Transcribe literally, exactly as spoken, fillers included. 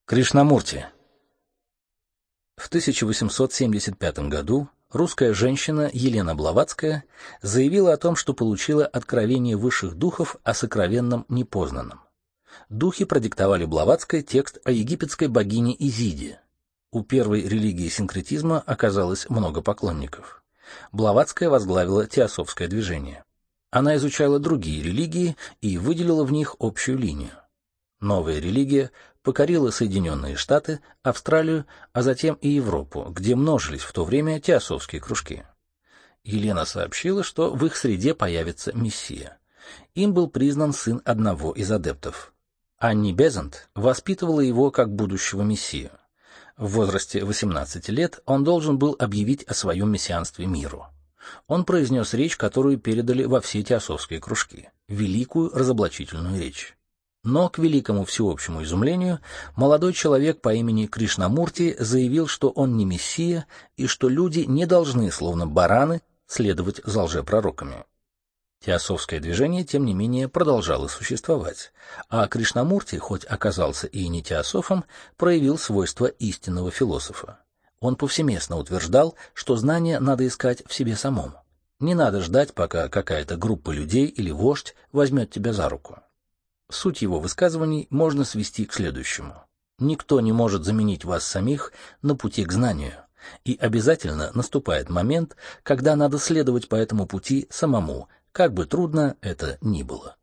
Кришнамурти. В тысяча восемьсот семьдесят пятом году русская женщина Елена Блаватская заявила о том, что получила откровение высших духов о сокровенном непознанном. Духи продиктовали Блаватской текст о египетской богине Изиде. У первой религии синкретизма оказалось много поклонников. Блаватская возглавила теософское движение. Она изучала другие религии и выделила в них общую линию. Новая религия покорила Соединенные Штаты, Австралию, а затем и Европу, где множились в то время теософские кружки. Елена сообщила, что в их среде появится мессия. Им был признан сын одного из адептов. Анни Безант воспитывала его как будущего мессию. В возрасте восемнадцати лет он должен был объявить о своем мессианстве миру. Он произнес речь, которую передали во все теософские кружки, великую разоблачительную речь. Но, к великому всеобщему изумлению, молодой человек по имени Кришнамурти заявил, что он не мессия и что люди не должны, словно бараны, следовать за лжепророками. Теософское движение, тем не менее, продолжало существовать, а Кришнамурти, хоть оказался и не теософом, проявил свойства истинного философа. Он повсеместно утверждал, что знания надо искать в себе самом. Не надо ждать, пока какая-то группа людей или вождь возьмет тебя за руку. Суть его высказываний можно свести к следующему. Никто не может заменить вас самих на пути к знанию, и обязательно наступает момент, когда надо следовать по этому пути самому, как бы трудно это ни было.